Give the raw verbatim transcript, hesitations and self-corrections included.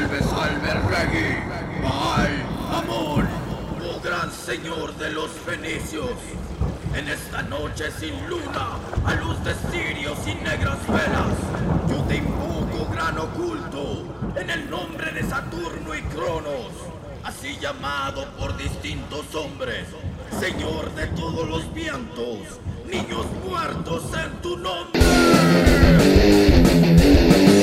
Salve, salve, Regi, Baal, Amón, oh gran señor de los fenicios. En esta noche sin luna, a luz de cirios y negras velas, yo te invoco, gran oculto, en el nombre de Saturno y Cronos, así llamado por distintos hombres, señor de todos los vientos, niños muertos en tu nombre.